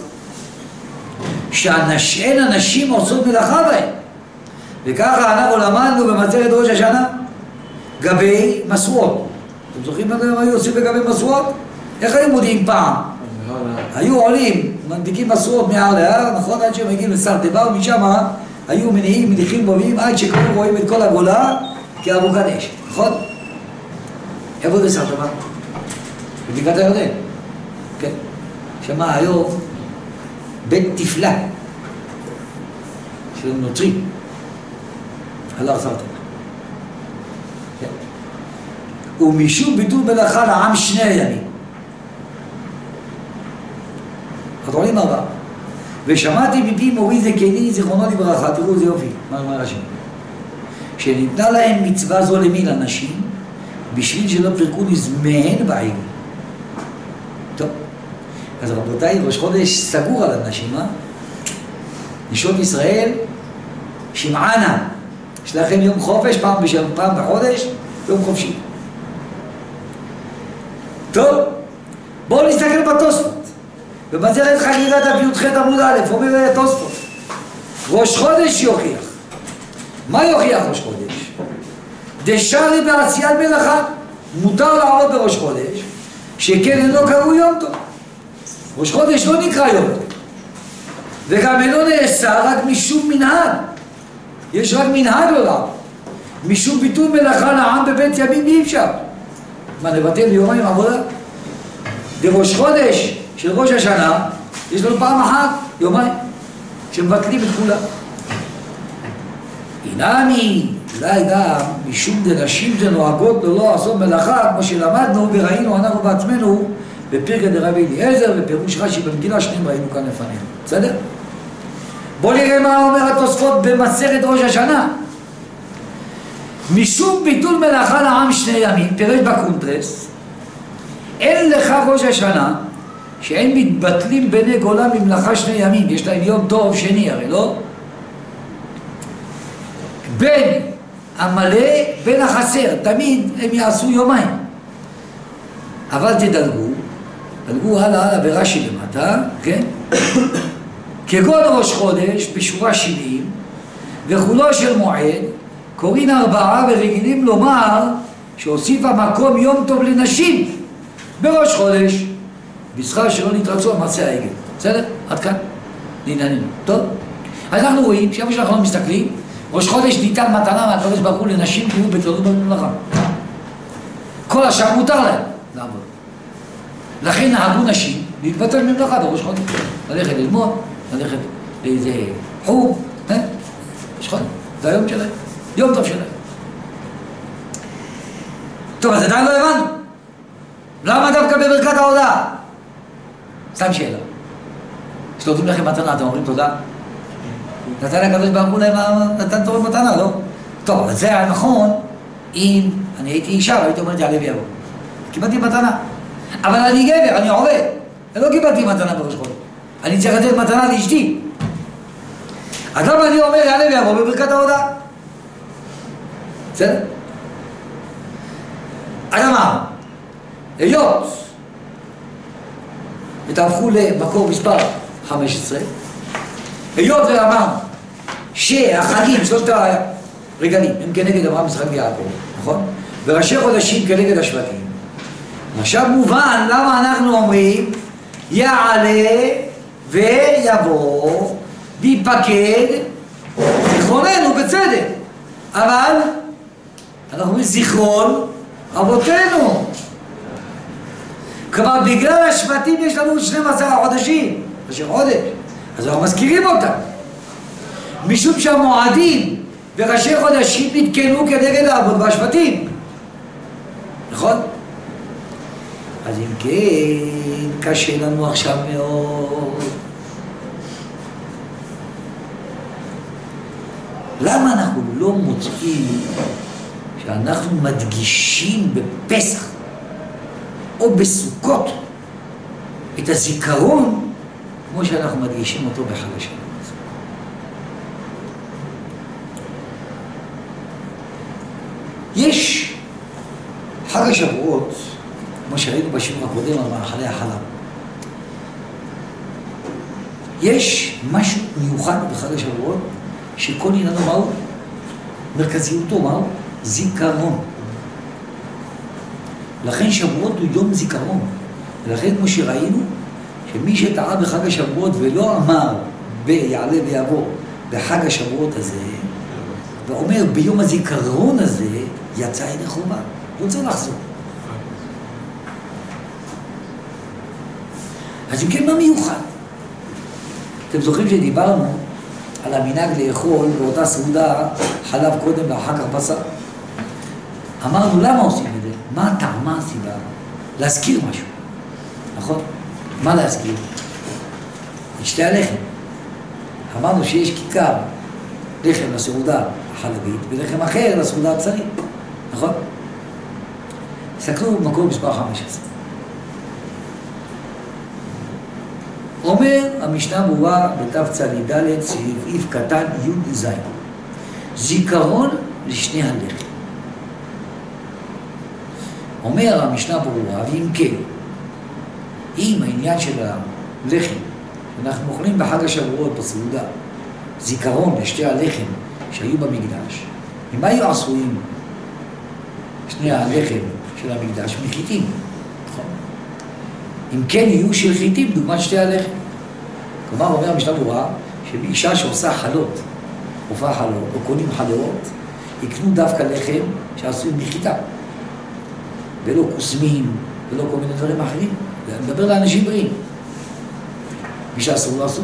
שאין אנשים עושות מלאכה בהם, וככה אנחנו למדנו במסכת ראש השנה, גבי מסורות. אתם זוכרים מה הם היו עושים בגבי מסורות? איך היו מודיעים פעם? היו עולים, מנפיקים מסורות מהר להר, נכון? עד שהם מגיעים לשר תיבה, ומשם היו מניחים מובילים עד שכולם רואים את כל הגולה כאבוקת אש, נכון? איפה זה שר תיבה? בבקעת הירדן. כן. שמה היום בית תפלה של נוצרים על הר שר תיבה. כן. ומשום ביטול מלאכה לעם 2 ימים. חתולים 4. ושמעתי מפי מורי זקני זיכרונו לברכה, תראו איזה יופי, מה אומר השם? שניתנה להם מצווה זו למי? לנשים, בשביל שלא פרקו נזמיהן בעגל. טוב, אז רבותיי, ראש חודש סגור על הנשים, נשות ישראל, שמענה, יש לכם יום חופש, פעם בחודש, יום חופשי. טוב, בואו נסתכל בתוספות. במסכת חגיגה דף י"ח עמוד א', אומר תוספות, ראש חודש יוכיח. מה יוכיח ראש חודש? דשארי בעשיית מלאכה, מותר לעבוד בראש חודש, שכן אינו קרוי יום טוב. ראש חודש לא נקרא יום טוב, וגם אינו נעשה רק משום מנהג. יש רק מנהג לא לעבוד, משום ביטול מלאכה לעם בבית ימים אי אפשר. מה, נבטל יומיים עבודה? בראש חודש של ראש השנה יש לנו פעם אחת, יומיים, שמבטלים את כולם. אינמי, אולי גם משום דנשים זה נוהגות לא לעשות מלאכה, כמו שלמדנו וראינו אנחנו בעצמנו בפרק דרבי אליעזר ופירוש רש"י במגילה, שניהם ראינו כאן לפנינו. בסדר? בואו נראה מה אומר התוספות במסכת ראש השנה. משום ביטול מלאכה לעם 2 ימים, פירש בקונטרס, אין לך ראש השנה שאין מתבטלים בני גולה ממלאכה 2 ימים, יש להם יום טוב שני הרי, לא? בין המלא בין החסר, תמיד הם יעשו יומיים. אבל תדלגו הלאה ברש"י למטה, כן? כגון ראש חודש בשורה 70 וחולו של מועד קוראים 4 ורגילים לומר שהוסיף המקום יום טוב לנשים בראש חודש בשכר שלא נתרצו על מעשה העגל. בסדר? עד כאן לענייננו. טוב? אז אנחנו רואים שאיפה שאנחנו מסתכלים ראש חודש ניתן מתנה מהקדוש ברוך הוא לנשים כי הוא בתלונות בממלכה. כל השאר מותר להם לעבוד. לכן נהגו נשים להתבטל ממלכה בראש חודש. ללכת ללמוד, ללכת לאיזה חוג, ראש חודש. זה היום שלהם. יום טוב שלהם. טוב, אז עדיין לא הבנו. למה דווקא בברכת ההודעה? סתם שאלה. כשנותנים לכם מתנה, אתם אומרים תודה? נתן הקדוש ברוך הוא להם, נתן תורה מתנה, לא? טוב, אז זה היה נכון אם אני הייתי אישה והייתי אומרת יעלה ויבוא. קיבלתי מתנה. אבל אני גבר, אני עובד. לא קיבלתי מתנה בראש חודש. אני צריך לתת מתנה לאשתי. אז למה אני אומר יעלה ויבוא בברכת ההודעה? בסדר? אז אמר, היות ותהפכו למקור מספר 15, היות ואמר שהחגים, שלושת הרגלים, הם כנגד אברהם, יצחק ויעקב, נכון? וראשי חודשים כנגד השבטים. עכשיו מובן למה אנחנו אומרים יעלה ויבוא ויפקד זיכרוננו בצדק, אבל אנחנו אומרים זיכרון אבותינו. כלומר בגלל השבטים יש לנו 12 חודשים, ראשי חודש, אז אנחנו מזכירים אותם משום שהמועדים וראשי חודשים נתקנו כנגד לעבוד בשבטים, נכון? אז אם כן קשה לנו עכשיו מאוד. למה אנחנו לא מוצאים שאנחנו מדגישים בפסח או בסוכות את הזיכרון כמו שאנחנו מדגישים אותו בחג השבועות? יש חג השבועות, כמו שראינו בשיעור הקודם על מאכלי החלב, יש משהו מיוחד בחג השבועות שכל עניינו מהו? מרכזיותו מהו? זיכרון. לכן שבועות הוא יום זיכרון. ולכן כמו שראינו, שמי שטעה בחג השבועות ולא אמר ביעלה ויבוא בחג השבועות הזה, ואומר ביום הזיכרון הזה, יצא ידי חובה. לא צריך לחזור. אז אם כן, מה מיוחד? אתם זוכרים שדיברנו על המנהג לאכול באותה סעודה חלב קודם ואחר כך בשר? אמרנו למה עושים את זה? מה הטעם, מה הסיבה? להזכיר משהו, נכון? מה להזכיר? את שתי הלחם. אמרנו שיש כיכר לחם לסעודה החלבית ולחם אחר לסעודה הבשרית, נכון? תסתכלו במקום מספר 15. אומר המשנה ברורה בתו צ"ד סעיף קטן י"ז, זיכרון לשני הלחם. אומר המשנה ברורה, ואם כן, אם העניין של הלחם שאנחנו אוכלים בחג השבועות בסעודה, זיכרון לשתי הלחם שהיו במקדש, ממה היו עשויים שני הלחם של המקדש? מחיטים, נכון? אם כן יהיו של חיטים, דוגמת שתי הלחם. כלומר, אומר המשנה ברורה, שבאישה שעושה חלות, הופעה חלות, או קונים חלות, יקנו דווקא לחם שעשוי מחיטה, ולא קוסמים, ולא כל מיני דברים אחרים. אני מדבר לאנשים בריאים. מי שאסור לא אסור.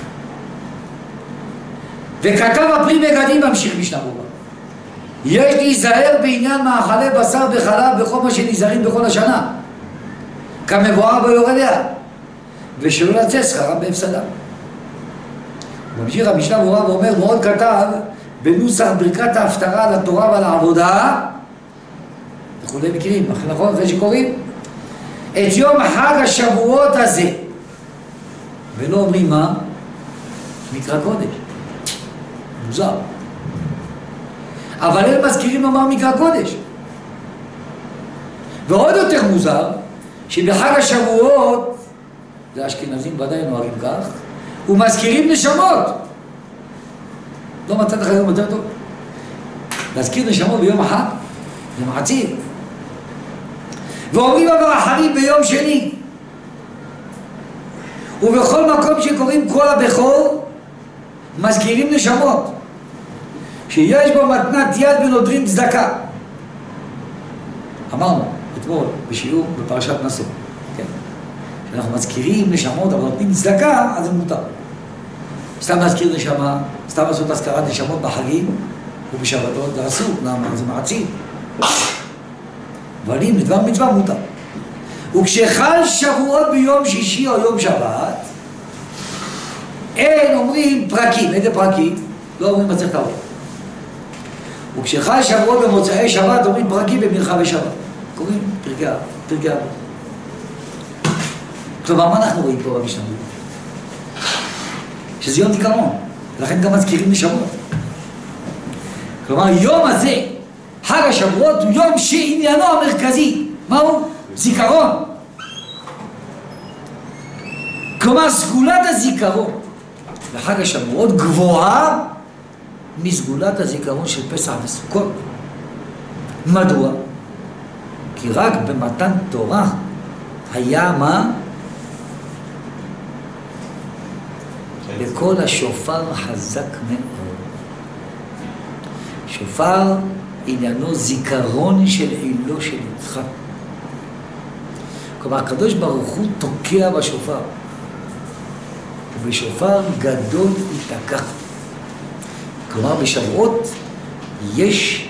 וכתב הפרי מגדים ממשיך משנה ברורה, יש להיזהר בעניין מאכלי בשר וחלב בכל מה שנזהרים בכל השנה, כמבואר ביורדיה, ושלא לצאת שכרם בהפסדם. ממשיך המשנה ברורה ואומר, מאוד כתב בנוסח ברכת ההפטרה על התורה ועל העבודה, וכולי מכירים, נכון? אחרי שקוראים את יום חג השבועות הזה, ולא אומרים מה? מקרא קודש. מוזר. אבל הם מזכירים אמר מקרא קודש. ועוד יותר מוזר, שבחג השבועות, זה אשכנזים ודאי נוהגים כך, ומזכירים נשמות. לא מצאת לך יום יותר טוב? להזכיר נשמות ביום אחד, זה מעציב. ואומרים הברחמים ביום שני. ובכל מקום שקוראים כל הבכור, מזכירים נשמות. שיש בו מתנת יד ונודרים צדקה. אמרנו אתמול בשיעור בפרשת נשוא, כן? שאנחנו מזכירים נשמות, אבל נותנים צדקה, אז זה מותר. סתם להזכיר נשמה, סתם לעשות הזכרת נשמות בחגים ובשבתות, זה אסור, למה? זה מעציב. אבל אם לדבר מצווה מותר. וכשחל שבועות ביום שישי או יום שבת, אין אומרים פרקים. איזה פרקים? לא אומרים מסכת אבות. וכשחל שבועות במוצאי שבת, אומרים פרקים במנחה ושבת. קוראים פרקי אבות. כלומר, מה אנחנו רואים פה במשנה? שזה יום זיכרון, לכן גם מזכירים נשמות. כלומר, יום הזה, חג השבועות, הוא יום שעניינו המרכזי. מהו? זיכרון. כלומר, סגולת הזיכרון לחג השבועות גבוהה מסגולת הזיכרון של פסח וסוכות. מדוע? כי רק במתן תורה היה מה? בכל השופר חזק מאוד. שופר עניינו זיכרון של עילו של יצחק. כלומר, הקדוש ברוך הוא תוקע בשופר. ובשופר גדול יתקע. כלומר, בשבועות יש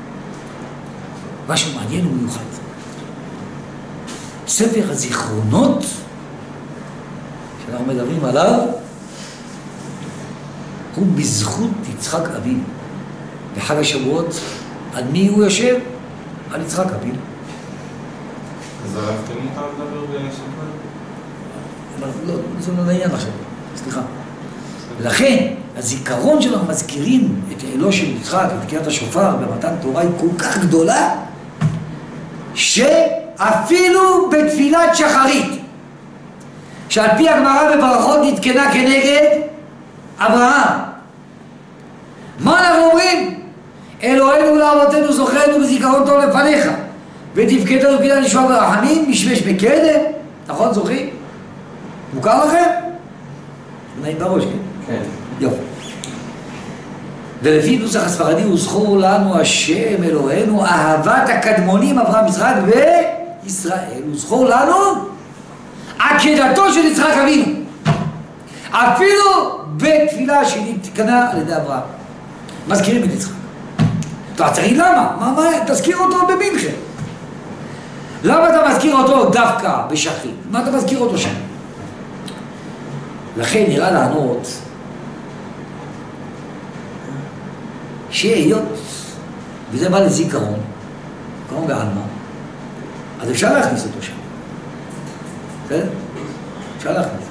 משהו מעניין ומיוחד. ספר הזיכרונות שאנחנו מדברים עליו הוא בזכות יצחק אבינו. בחג השבועות, על מי הוא יושב? על יצחק אבינו. אז הרב כן מותר לדבר בשבוע? לא, זה לא לעניין עכשיו, סליחה. ולכן, הזיכרון שלנו מזכירים את אלו של יצחק, את תקיעת השופר במתן תורה, היא כל כך גדולה, שאפילו בתפילת שחרית, שעל פי הגמרא בברכות נתקנה כנגד אברהם. מה אנחנו אומרים? אלוהינו לאבותינו זוכרנו בזיכרון טוב לפניך, ותפקדנו כדאי לשמוע ברחמים, משמש בקדם, נכון זוכרים? מוכר לכם? נעים בראש, כן? כן. יופי. ולפי נוסח הספרדי וזכור לנו השם אלוהינו אהבת הקדמונים אברהם יצחק וישראל, וזכור לנו עקדתו של יצחק אבינו, אפילו בתפילה שנתקנה על ידי אברהם. מזכירים את יצחק. אתה צריך למה? תזכיר אותו במינכן. למה אתה מזכיר אותו דווקא בשחרית? מה אתה מזכיר אותו שם? לכן נראה לענות שהיות, וזה בא לזיכרון, זיכרון בעלמא, אז אפשר להכניס אותו שם. בסדר? אפשר להכניס.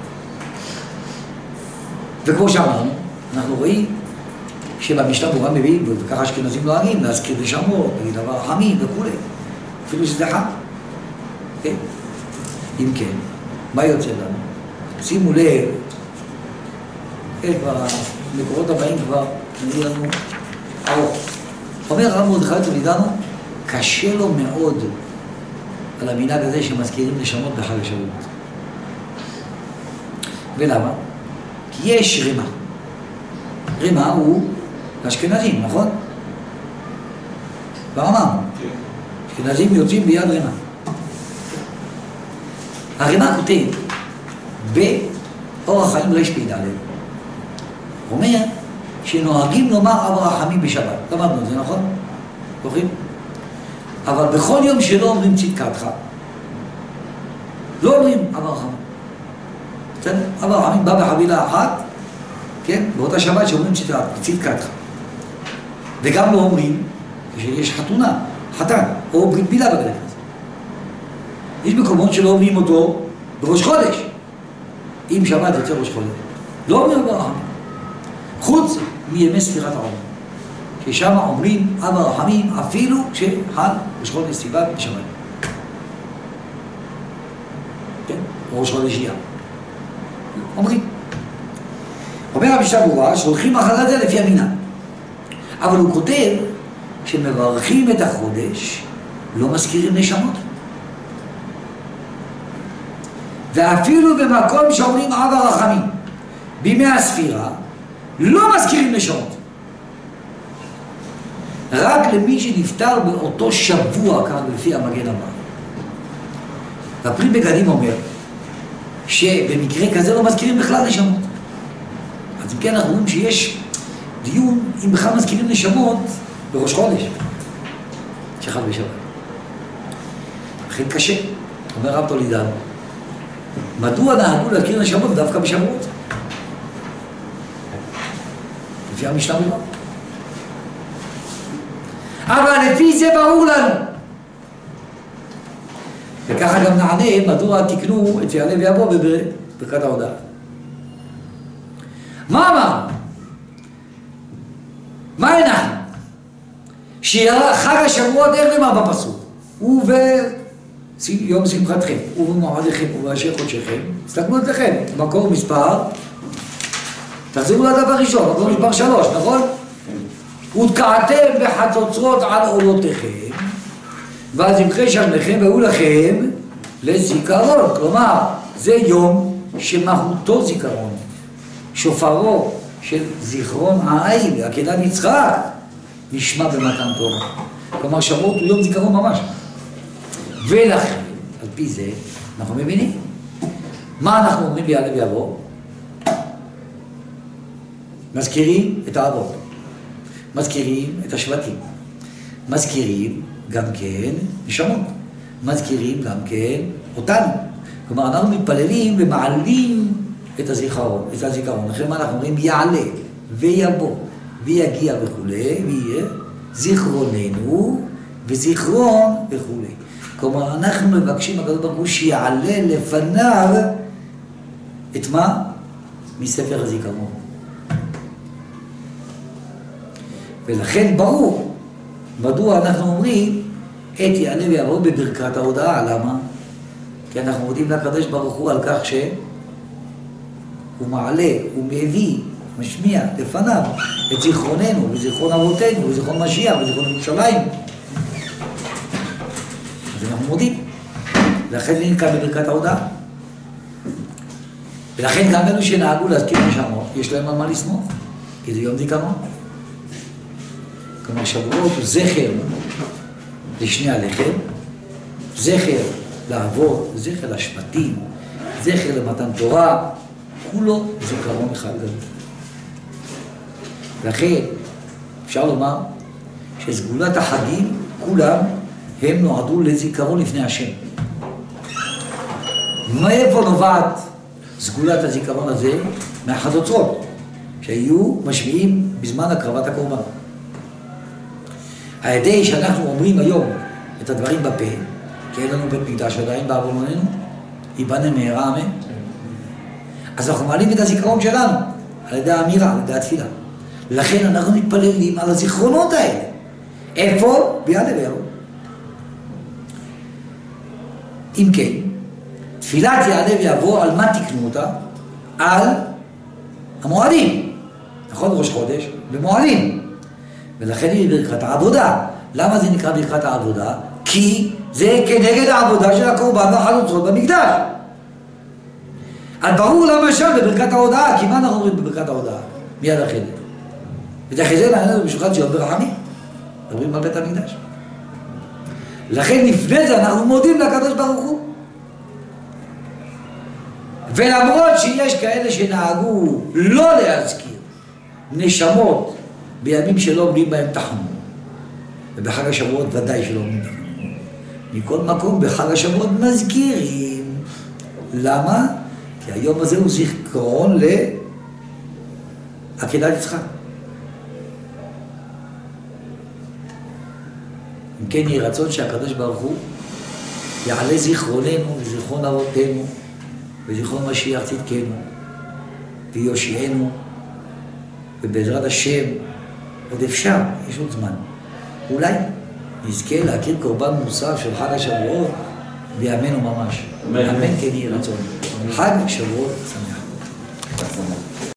וכמו שאמרנו, אנחנו רואים שבמשנה ברורה מביאים, וככה אשכנזים נוהגים, להזכיר נשמות, להגיד דבר רחמים וכו'. אפילו שזה חם. כן? אם כן, מה יוצא לנו? שימו לב, כבר המקורות הבאים כבר נראה לנו ארוך. אומר הרב מרדכי טולידנו, קשה לו מאוד על המנהג הזה שמזכירים נשמות בחג השבועות. ולמה? כי יש רימה. רימה הוא אשכנזים, נכון? כבר אמרנו. אשכנזים יוצאים ביד רימה. הרימה כותב באורח חיים רפ"ד. הוא אומר שנוהגים לומר אב הרחמים בשבת. למדנו את זה, נכון? זוכרים? אבל בכל יום שלא אומרים צדקתך, לא אומרים אב הרחמים. אב הרחמים בא בחבילה אחת, כן? באותה שבת שאומרים צדקתך. וגם לא אומרים שיש חתונה, חתן, או ברית מילה בגלל הזה. יש מקומות שלא אומרים אותו בראש חודש. אם שבת יוצא ראש חודש, לא אומרים אב הרחמים. חוץ מימי ספירת העולם, ששם אומרים אב הרחמים אפילו כשחל ראש חודש סיוון בשבת. כן? ראש חודש אייר. אומרים. אומר המשנה ברורה שהולכים אחרי זה לפי המנהג. אבל הוא כותב שמברכים את החודש, לא מזכירים נשמות. ואפילו במקום שאומרים אב הרחמים, בימי הספירה, לא מזכירים נשמות. רק למי שנפטר באותו שבוע, כאן לפי המגן הבא. והפרי בגדים אומר שבמקרה כזה לא מזכירים בכלל נשמות. אז אם כן אנחנו רואים שיש דיון אם בכלל מזכירים נשמות בראש חודש שחל בשבת. לכן קשה, אומר רב טולידן, מדוע נהגו להזכיר נשמות דווקא בשבועות? לפי המשנה ברורה. אבל לפי זה ברור לנו. וככה גם נענה מדוע תקנו את יעלה ויבוא בברכת ההודעה. מה אמר? מה אנחנו? שחג השבועות איך נאמר בפסוק? וביום שמחתכם, ובמועדיכם, ובאשר חודשיכם, תסתכלו אצלכם, מקור מספר, תחזרו לדף הראשון, מקור מספר 3, נכון? ותקעתם בחצוצרות על עולותיכם, ואז ימחה שמכם והיו לכם לזיכרון. כלומר, זה יום שמהותו זיכרון. שופרו של זיכרון העין, עקדת יצחק, נשמע במתן תורה. כלומר, שבועות הוא יום זיכרון ממש. ולכן, על פי זה, אנחנו מבינים. מה אנחנו אומרים ביעלה ויבוא? מזכירים את האבות. מזכירים את השבטים. מזכירים גם כן נשמות. מזכירים גם כן אותנו. כלומר, אנחנו מתפללים ומעלים את הזיכרון. לכן מה אנחנו אומרים? יעלה ויבוא ויגיע וכו', ויהיה זיכרוננו וזיכרון וכו'. כלומר, אנחנו מבקשים הקדוש ברוך הוא שיעלה לפניו את מה? מספר הזיכרון. ולכן ברור מדוע אנחנו אומרים את יעלה ויבוא בברכת ההודעה. למה? כי אנחנו מודים לקדוש ברוך הוא על כך שהוא מעלה, הוא מביא, משמיע לפניו את זיכרוננו וזיכרון אבותינו וזיכרון משיח וזיכרון ירושלים. אז אנחנו מודים. לכן ננקה בברכת ההודעה. ולכן גם אלו שנהגו להזכיר נשמות, יש להם על מה לשמוח, כי זה יום זיכרון. כלומר, שבועות הוא זכר לשני הלחם, זכר לאבות, זכר לשבטים, זכר למתן תורה, כולו זיכרון אחד גדול. לכן אפשר לומר שסגולת החגים כולם הם נועדו לזיכרון לפני השם. מאיפה נובעת סגולת הזיכרון הזה? מהחצוצרות שהיו משמיעים בזמן הקרבת הקורבן. על ידי שאנחנו אומרים היום את הדברים בפה, כי אין לנו בית מקדש עדיין בעוונותינו, ייבנה מהרה אמן. אז אנחנו מעלים את הזיכרון שלנו על ידי האמירה, על ידי התפילה. לכן אנחנו מתפללים על הזיכרונות האלה. איפה? ביעלה ויבוא. אם כן, תפילת יעלה ויבוא, על מה תקנו אותה? על המועדים. נכון, ראש חודש, במועדים. ולכן היא ברכת העבודה. למה זה נקרא ברכת העבודה? כי זה כנגד העבודה של הקורבן והחלוצות במקדש. אז ברור למה שם בברכת ההודעה, כי מה אנחנו אומרים בברכת ההודעה? מיד אחרי זה. ואחרי זה נענה בשולחן ציון ברחמים. מדברים על בית המקדש. לכן לפני זה אנחנו מודים לקדוש ברוך הוא. ולמרות שיש כאלה שנהגו לא להזכיר נשמות בימים שלא עומדים בהם תחנון, ובחג השבועות ודאי שלא עומדים תחנון, מכל מקום בחג השבועות מזכירים. למה? כי היום הזה הוא זיכרון לעקדת יצחק. אם כן יהיה רצון שהקדוש ברוך הוא יעלה זיכרוננו וזיכרון אבותינו וזיכרון משיח צדקנו ויושיענו, ובעזרת השם עוד אפשר, יש עוד זמן, אולי נזכה להכיר קורבן מוסף של חג השבועות בימינו ממש. אמן כן יהיה רצון. חג שבועות שמח.